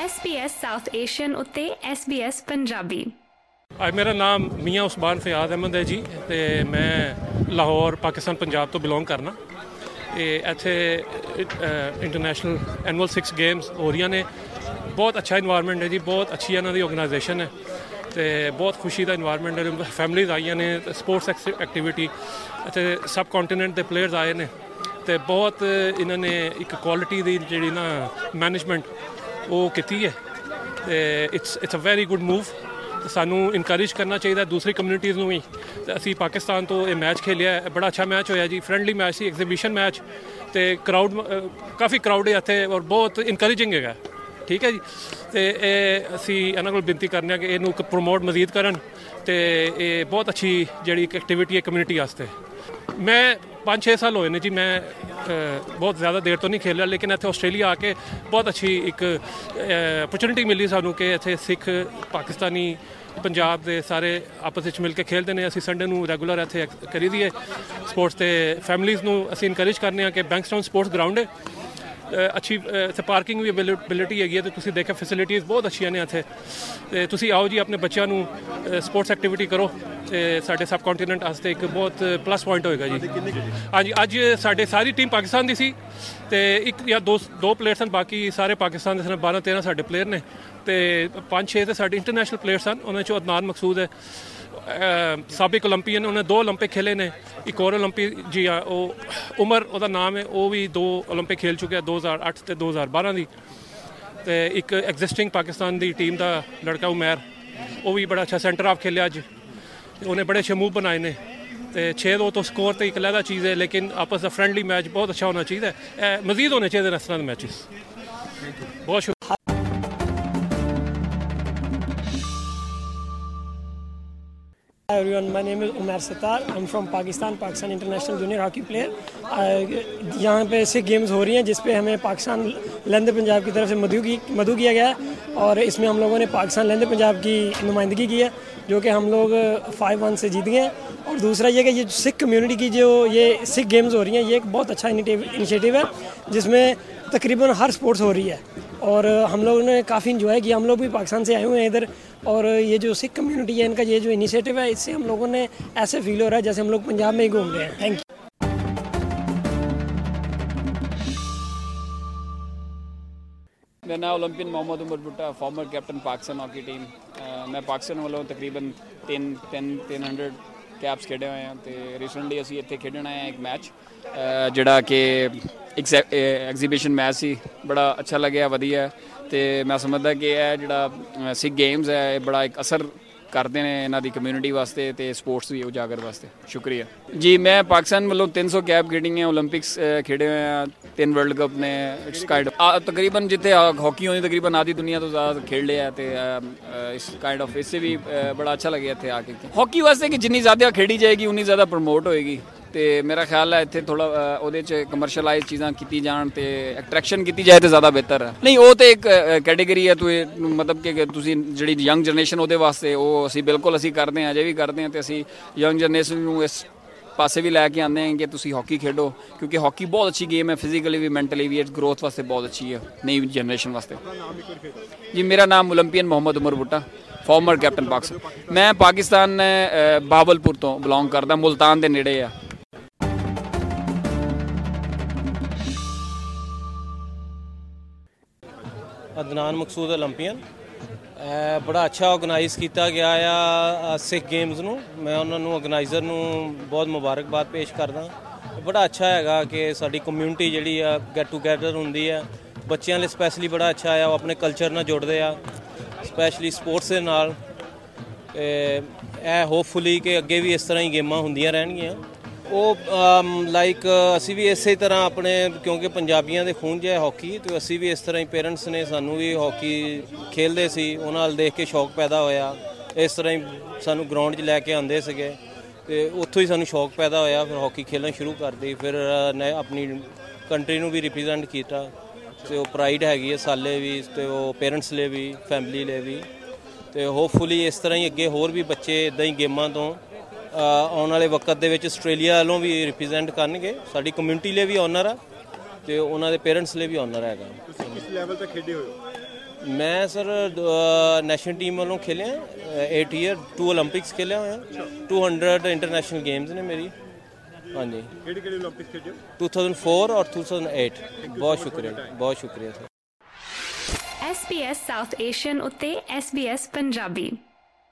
SBS south Asian ਉੱਤੇ SBS Punjabi. ਅੱਜ ਮੇਰਾ ਨਾਮ ਮੀਆਂ ਉਸਮਾਨ ਫਯਾਦ ਅਹਿਮਦ ਹੈ ਜੀ ਅਤੇ ਮੈਂ ਲਾਹੌਰ ਪਾਕਿਸਤਾਨ ਪੰਜਾਬ ਤੋਂ ਬਿਲੋਂਗ ਕਰਨਾ। ਇੱਥੇ ਇੰਟਰਨੈਸ਼ਨਲ ਐਨੂਅਲ 6 ਗੇਮਸ ਹੋ ਰਹੀਆਂ ਨੇ। ਬਹੁਤ ਅੱਛਾ ਇਨਵਾਇਰਮੈਂਟ ਹੈ ਜੀ, ਬਹੁਤ ਅੱਛੀ ਇਹਨਾਂ ਦੀ ਆਰਗੇਨਾਈਜੇਸ਼ਨ ਹੈ ਅਤੇ ਬਹੁਤ ਖੁਸ਼ੀ ਦਾ ਇਨਵਾਇਰਮੈਂਟ ਹੈ। ਫੈਮਲੀਜ਼ ਆਈਆਂ ਨੇ, ਸਪੋਰਟਸ ਐਕਟੀਵਿਟੀ ਇੱਥੇ ਸਬ ਕੰਟੀਨੈਂਟ ਦੇ ਪਲੇਅਰਸ ਆਏ ਨੇ ਅਤੇ ਬਹੁਤ ਇਹਨਾਂ ਨੇ ਇੱਕ ਕੁਆਲਿਟੀ ਦੀ ਜਿਹੜੀ ਨਾ ਮੈਨੇਜਮੈਂਟ ਉਹ ਕੀਤੀ ਹੈ ਅਤੇ it's a very good move. ਸਾਨੂੰ ਇਨਕਰੇਜ ਕਰਨਾ ਚਾਹੀਦਾ ਦੂਸਰੀ ਕਮਿਊਨਿਟੀਜ਼ ਨੂੰ ਵੀ। ਅਤੇ ਅਸੀਂ ਪਾਕਿਸਤਾਨ ਤੋਂ ਇਹ ਮੈਚ ਖੇਲਿਆ, ਬੜਾ ਅੱਛਾ ਮੈਚ ਹੋਇਆ ਜੀ, ਫਰੈਂਡਲੀ ਮੈਚ ਸੀ, ਐਗਜ਼ੀਬਿਸ਼ਨ ਮੈਚ ਅਤੇ ਕਾਫੀ ਕਰਾਊਡ ਹੈ ਇੱਥੇ ਔਰ ਬਹੁਤ ਇਨਕਰੇਜਿੰਗ ਹੈਗਾ। ਠੀਕ ਹੈ ਜੀ, ਅਤੇ ਇਹ ਅਸੀਂ ਇਹਨਾਂ ਕੋਲ ਬੇਨਤੀ ਕਰਨੇ ਹਾਂ ਕਿ ਇਹਨੂੰ ਪ੍ਰਮੋਟ ਮਜ਼ੀਦ ਕਰਨ ਅਤੇ ਇਹ ਬਹੁਤ ਅੱਛੀ ਜਿਹੜੀ ਇੱਕ ਐਕਟੀਵਿਟੀ ਹੈ ਕਮਿਊਨਿਟੀ ਵਾਸਤੇ। ਮੈਂ 5-6 ਸਾਲ ਹੋਏ ਨੇ ਜੀ, ਮੈਂ ਬਹੁਤ ਜ਼ਿਆਦਾ ਦੇਰ ਤੋਂ ਨਹੀਂ ਖੇਲਿਆ, ਲੇਕਿਨ ਇੱਥੇ ਆਸਟ੍ਰੇਲੀਆ ਆ ਕੇ ਬਹੁਤ ਅੱਛੀ ਇੱਕ ਅਪਰਚੁਨਿਟੀ ਮਿਲੀ ਸਾਨੂੰ ਕਿ ਇੱਥੇ ਸਿੱਖ ਪਾਕਿਸਤਾਨੀ ਪੰਜਾਬ ਦੇ ਸਾਰੇ ਆਪਸ ਵਿੱਚ ਮਿਲ ਕੇ ਖੇਡਦੇ ਨੇ। ਅਸੀਂ ਸੰਡੇ ਨੂੰ ਰੈਗੂਲਰ ਇੱਥੇ ਕਰੀ ਦੀਏ ਸਪੋਰਟਸ ਅਤੇ ਫੈਮਲੀਜ਼ ਨੂੰ ਅਸੀਂ ਇਨਕਰੇਜ ਕਰਨੇ ਹਾਂ ਕਿ ਬੈਂਕਸਟਾਊਨ ਸਪੋਰਟਸ ਗਰਾਊਂਡ ਹੈ, ਅੱਛੀ ਇੱਥੇ ਪਾਰਕਿੰਗ ਵੀ ਅਵੇਲੇਬਿਲਿਟੀ ਹੈਗੀ ਹੈ ਅਤੇ ਤੁਸੀਂ ਦੇਖਿਆ ਫੈਸਿਲਿਟੀਜ਼ ਬਹੁਤ ਅੱਛੀਆਂ ਨੇ ਇੱਥੇ। ਅਤੇ ਤੁਸੀਂ ਆਓ ਜੀ, ਆਪਣੇ ਬੱਚਿਆਂ ਨੂੰ ਸਪੋਰਟਸ ਐਕਟੀਵਿਟੀ ਕਰੋ ਅਤੇ ਸਾਡੇ ਸਬ ਕੰਟੀਨੈਂਟ ਵਾਸਤੇ ਇੱਕ ਬਹੁਤ ਪਲੱਸ ਪੁਆਇੰਟ ਹੋਏਗਾ ਜੀ। ਹਾਂਜੀ, ਅੱਜ ਸਾਡੇ ਸਾਰੀ ਟੀਮ ਪਾਕਿਸਤਾਨ ਦੀ ਸੀ ਅਤੇ ਇੱਕ ਜਾਂ ਦੋ ਪਲੇਅਰ ਸਨ, ਬਾਕੀ ਸਾਰੇ ਪਾਕਿਸਤਾਨ ਦੇ ਸਨ। 12-13 ਸਾਡੇ ਪਲੇਅਰ ਨੇ ਅਤੇ 5-6 ਤਾਂ ਸਾਡੇ ਇੰਟਰਨੈਸ਼ਨਲ ਪਲੇਅਰ ਸਨ। ਉਹਨਾਂ 'ਚੋਂ ਅਦਨਾਨ ਮਕਸੂਦ ਹੈ ਸਾਬਿਕ ਓਲੰਪੀਅਨ, ਉਹਨੇ 2 ਓਲੰਪਿਕ ਖੇਲੇ ਨੇ। ਇੱਕ ਹੋਰ ਓਲੰਪਿਕ ਜੀ ਆ, ਉਹ ਉਮਰ ਉਹਦਾ ਨਾਮ ਹੈ, ਉਹ ਵੀ 2 ਓਲੰਪਿਕ ਖੇਲ ਚੁੱਕਿਆ, 2008 ਅਤੇ 2012 ਦੀ। ਅਤੇ ਇੱਕ ਐਗਜ਼ਿਸਟਿੰਗ ਪਾਕਿਸਤਾਨ ਦੀ ਟੀਮ ਦਾ ਲੜਕਾ ਉਮੈਰ, ਉਹ ਵੀ ਬੜਾ ਅੱਛਾ ਸੈਂਟਰ ਹਾਫ ਖੇਲਿਆ ਅੱਜ, ਉਹਨੇ ਬੜੇ ਅੱਛੇ ਮੂਵ ਬਣਾਏ ਨੇ। ਅਤੇ 6-2 ਤੋਂ ਸਕੋਰ ਤਾਂ ਇੱਕ ਅਲੱਗ ਚੀਜ਼ ਹੈ, ਲੇਕਿਨ ਆਪਸ ਦਾ ਫਰੈਂਡਲੀ ਮੈਚ ਬਹੁਤ ਅੱਛਾ ਹੋਣਾ ਚਾਹੀਦਾ ਹੈ। ਮਜ਼ੀਦ ਹੋਣੇ ਚਾਹੀਦੇ ਨੇ ਇਸ ਤਰ੍ਹਾਂ ਦੇ ਮੈਚਿਸ। ਬਹੁਤ ਸ਼ੁਕਰੀਆ। Hi everyone, my name is Umair Sattar. I'm from Pakistan International Junior Hockey player. यहाँ पे ऐसे गेम्स हो रही हैं जिस पे हमें पाकिस्तान लहंदे पंजाब की तरफ से मधु किया गया है और इसमें हम लोगों ने पाकिस्तान लहंदे पंजाब की नुमाइंदगी की है, जो कि हम लोग 5-1 से जीत गए हैं। और दूसरा ये कि ये सिख कम्युनिटी की जो ये सिख गेम्स हो रही हैं, ये एक बहुत अच्छा इनिशिएटिव है जिसमें तकरीबन हर स्पोर्ट्स हो रही है और हम लोगों ने काफ़ी इंजॉय किया। हम लोग भी पाकिस्तान से आए हुए हैं इधर और ये जो सिख कम्युनिटी है, इनका ये जो इनिशिएटिव है, इससे हम लोगों ने ऐसे फील हो रहा है जैसे हम लोग पंजाब में ही घूम रहे हैं। Thank you. मेरा नाम Olympian Mohammad Umar Bhutta, former captain Pakistan hockey team. मैं पाकिस्तान वालों तकरीबन 300 कैप्स खेडे हुए हैं तो रिसेंटली असी इत्थे खेडण आए एक मैच जिहड़ा कि एग्जीबिशन मैच सी, बड़ा अच्छा लग्या, वधिया। तो मैं समझदा कि यह जिहड़ा सिख गेम्स है ये बड़ा एक असर करते हैं इन्हां दी कम्यूनिटी वास्ते ते स्पोर्ट्स भी उजागर वास्ते। शुक्रिया जी। मैं पाकिस्तान वालों 300 कैप खेडी हैं, ओलंपिक्स खेडे हुए हैं, 3 वर्ल्ड कप ने। इट्स काइंड ऑफ तकरीबन जिथे हॉकी होनी तकरीबन आधी दुनिया तो ज़्यादा खेल लिया तो इस काइंड ऑफ इससे भी बड़ा अच्छा लगे इत्थे आके। हॉकी वास्ते कि जिन्नी ज़्यादा खेडी जाएगी उन्नी ज़्यादा प्रमोट होएगी। तो मेरा ख्याल है इत्थे थोड़ा ਉਹਦੇ 'ਚ ਕਮਰਸ਼ਲਾਈਜ਼ ਚੀਜ਼ਾਂ ਕੀਤੀ ਜਾਣ ਤੇ ਐਟਰੈਕਸ਼ਨ ਕੀਤੀ ਜਾਏ ਤੇ ਜ਼ਿਆਦਾ ਬਿਹਤਰ ਹੈ। ਨਹੀਂ ਉਹ ਤੇ ਇੱਕ ਕੈਟੇਗਰੀ ਹੈ, ਮਤਲਬ ਕਿ ਤੁਸੀਂ ਜਿਹੜੀ ਯੰਗ ਜਨਰੇਸ਼ਨ ਉਹਦੇ ਵਾਸਤੇ ਉਹ ਅਸੀਂ ਬਿਲਕੁਲ ਅਸੀਂ ਕਰਦੇ ਹਾਂ, ਅਜੇ ਵੀ ਕਰਦੇ ਹਾਂ ਤੇ ਅਸੀਂ ਯੰਗ ਜਨਰੇਸ਼ਨ ਨੂੰ ਇਸ ਪਾਸੇ ਵੀ ਲੈ ਕੇ ਆਉਂਦੇ ਹਾਂ ਕਿ ਤੁਸੀਂ ਹਾਕੀ ਖੇਡੋ, ਕਿਉਂਕਿ ਹਾਕੀ ਬਹੁਤ ਅੱਛੀ ਗੇਮ ਹੈ, ਫਿਜ਼ੀਕਲੀ ਵੀ ਮੈਂਟਲੀ ਵੀ, ਗਰੋਥ ਵਾਸਤੇ ਬਹੁਤ ਅੱਛੀ ਹੈ ਨਈ ਜਨਰੇਸ਼ਨ ਵਾਸਤੇ। ਜੀ ਮੇਰਾ ਨਾਮ Olympian Mohammad Umar Bhutta, former captain Pakistan. मैं पाकिस्तान बहावलपुर तो बिलोंग करदा, मुल्तान ਦੇ ਨੇੜੇ ਆ। ਅਦਨਾਨ ਮਕਸੂਦ ओलंपियन। ਬੜਾ ਅੱਛਾ ਆਰਗੇਨਾਈਜ਼ ਕੀਤਾ ਗਿਆ ਆ ਸਿੱਖ ਗੇਮਸ ਨੂੰ। ਮੈਂ ਉਹਨਾਂ ਨੂੰ ਆਰਗੇਨਾਈਜ਼ਰ ਨੂੰ ਬਹੁਤ ਮੁਬਾਰਕਬਾਦ ਪੇਸ਼ ਕਰਦਾ। ਬੜਾ ਅੱਛਾ ਹੈਗਾ ਕਿ ਸਾਡੀ ਕਮਿਊਨਿਟੀ ਜਿਹੜੀ ਆ ਗੈਟ ਟੂਗੈਦਰ ਹੁੰਦੀ ਹੈ। ਬੱਚਿਆਂ ਲਈ ਸਪੈਸ਼ਲੀ ਬੜਾ ਅੱਛਾ ਆ, ਉਹ ਆਪਣੇ ਕਲਚਰ ਨਾਲ ਜੁੜਦੇ ਆ, ਸਪੈਸ਼ਲੀ ਸਪੋਰਟਸ ਦੇ ਨਾਲ। ਇਹ ਹੋਪਫੁਲੀ ਕਿ ਅੱਗੇ ਵੀ ਇਸ ਤਰ੍ਹਾਂ ਹੀ ਗੇਮਾਂ ਹੁੰਦੀਆਂ ਰਹਿਣਗੀਆਂ। ਉਹ ਲਾਈਕ ਅਸੀਂ ਵੀ ਇਸੇ ਤਰ੍ਹਾਂ ਆਪਣੇ, ਕਿਉਂਕਿ ਪੰਜਾਬੀਆਂ ਦੇ ਖੂਨ 'ਚ ਹੈ ਹਾਕੀ, ਅਤੇ ਅਸੀਂ ਵੀ ਇਸ ਤਰ੍ਹਾਂ ਹੀ ਪੇਰੈਂਟਸ ਨੇ ਸਾਨੂੰ ਵੀ ਹਾਕੀ ਖੇਡਦੇ ਸੀ, ਉਹਨਾਂ ਨਾਲ ਦੇਖ ਕੇ ਸ਼ੌਕ ਪੈਦਾ ਹੋਇਆ। ਇਸ ਤਰ੍ਹਾਂ ਹੀ ਸਾਨੂੰ ਗਰਾਊਂਡ 'ਚ ਲੈ ਕੇ ਆਉਂਦੇ ਸੀਗੇ ਅਤੇ ਉੱਥੋਂ ਹੀ ਸਾਨੂੰ ਸ਼ੌਕ ਪੈਦਾ ਹੋਇਆ। ਫਿਰ ਹਾਕੀ ਖੇਡਣਾ ਸ਼ੁਰੂ ਕਰਦੀ, ਫਿਰ ਆਪਣੀ ਕੰਟਰੀ ਨੂੰ ਵੀ ਰਿਪਰੈਜ਼ੈਂਟ ਕੀਤਾ ਅਤੇ ਉਹ ਪ੍ਰਾਈਡ ਹੈਗੀ ਹੈ ਸਾਲੇ ਵੀ, ਅਤੇ ਉਹ ਪੇਰੈਂਟਸ ਲਈ ਵੀ, ਫੈਮਿਲੀ ਲਈ ਵੀ। ਅਤੇ ਹੋਪਫੁਲੀ ਇਸ ਤਰ੍ਹਾਂ ਹੀ ਅੱਗੇ ਹੋਰ ਵੀ ਬੱਚੇ ਇੱਦਾਂ ਹੀ ਗੇਮਾਂ ਤੋਂ ਆਉਣ ਵਾਲੇ ਵਕਤ ਦੇ ਵਿੱਚ ਆਸਟ੍ਰੇਲੀਆ ਵੱਲੋਂ ਵੀ ਰਿਪਰੈਜ਼ੈਂਟ ਕਰਨਗੇ। ਸਾਡੀ ਕਮਿਊਨਿਟੀ ਲਈ ਵੀ ਔਨਰ ਆ ਅਤੇ ਉਹਨਾਂ ਦੇ ਪੇਰੈਂਟਸ ਲਈ ਵੀ ਔਨਰ ਹੈਗਾ। ਤੁਸੀਂ ਕਿਸ ਲੈਵਲ ਤੱਕ ਖੇਡੇ ਹੋਏ ਹੋ? ਮੈਂ ਸਰ ਨੈਸ਼ਨਲ ਟੀਮ ਵੱਲੋਂ ਖੇਲਿਆ 8 ਈਅਰ 2 ਓਲੰਪਿਕਸ ਖੇਲਿਆ ਹੋਇਆ 200 ਇੰਟਰਨੈਸ਼ਨਲ ਗੇਮਸ ਨੇ ਮੇਰੀ। ਹਾਂਜੀ, ਕਿਹੜੇ ਓਲੰਪਿਕਸ ਖੇਡੇ? 2004 ਔਰ 2008। ਬਹੁਤ ਸ਼ੁਕਰੀਆ ਸਰ। SBS ਸਾਊਥ ਏਸ਼ੀਅਨ ਉੱਤੇ SBS ਪੰਜਾਬੀ।